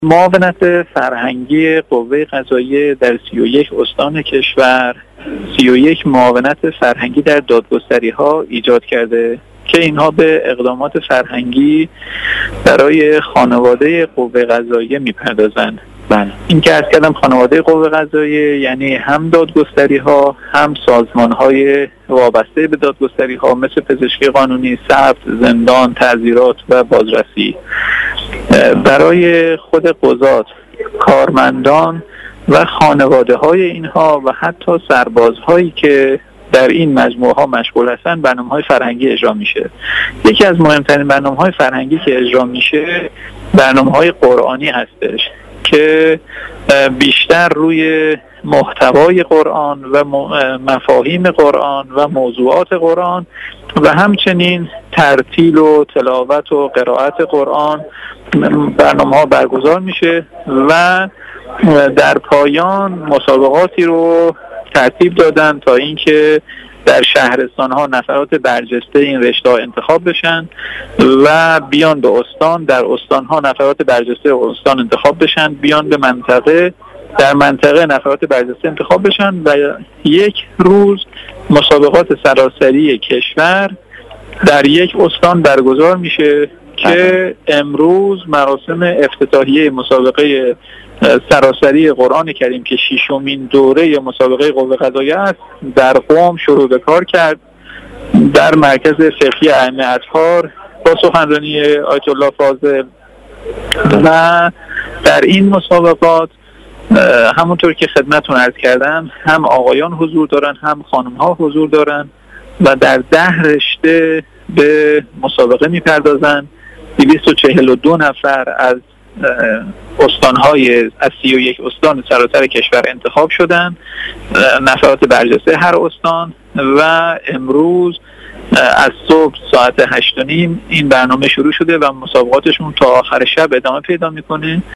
معاونت فرهنگی قوه قضاییه در 31 استان کشور 31 معاونت فرهنگی در دادگستری‌ها ایجاد کرده که اینها به اقدامات فرهنگی برای خانواده قوه قضاییه میپردازند. این که عرض کردم خانواده قوه قضاییه یعنی هم دادگستری‌ها هم سازمان‌های وابسته به دادگستری‌ها مثل پزشکی قانونی، ثبت، زندان، تعزیرات و بازرسی. برای خود قضات، کارمندان و خانواده‌های اینها و حتی سربازهایی که در این مجموعه ها مشغول هستن برنامه‌های فرهنگی اجرا میشه. یکی از مهمترین برنامه‌های فرهنگی که اجرا میشه برنامه‌های قرآنی هستش که بیشتر روی محتوای قرآن و مفاهیم قرآن و موضوعات قرآن و همچنین ترتیل و تلاوت و قرائت قرآن برنامه‌ها برگزار میشه و در پایان مسابقاتی رو ترتیب دادن تا اینکه در شهرستان‌ها نفرات برجسته این رشته‌ها انتخاب بشن و بیان به استان، در استان‌ها نفرات برجسته استان انتخاب بشن، بیان به منطقه، در منطقه نفرات برجسته انتخاب بشن و یک روز مسابقات سراسری کشور در یک استان برگزار میشه که امروز مراسم افتتاحیه مسابقه سراسری قرآن کریم که 6مین دوره مسابقه قوه قضاییه است در قم شروع به کار کرد در مرکز فقهی ائمه اطهار با سخنرانی آیت الله فاضل. و در این مسابقات همونطور که خدمتتون عرض کردم هم آقایان حضور دارن هم خانم‌ها حضور دارن و در 10 رشته به مسابقه میپردازن. 242 نفر از استان‌های از 31 استان سراسر کشور انتخاب شدند، نفرات برجسته هر استان، و امروز از صبح ساعت 8:30 این برنامه شروع شده و مسابقاتشون تا آخر شب ادامه پیدا میکنه.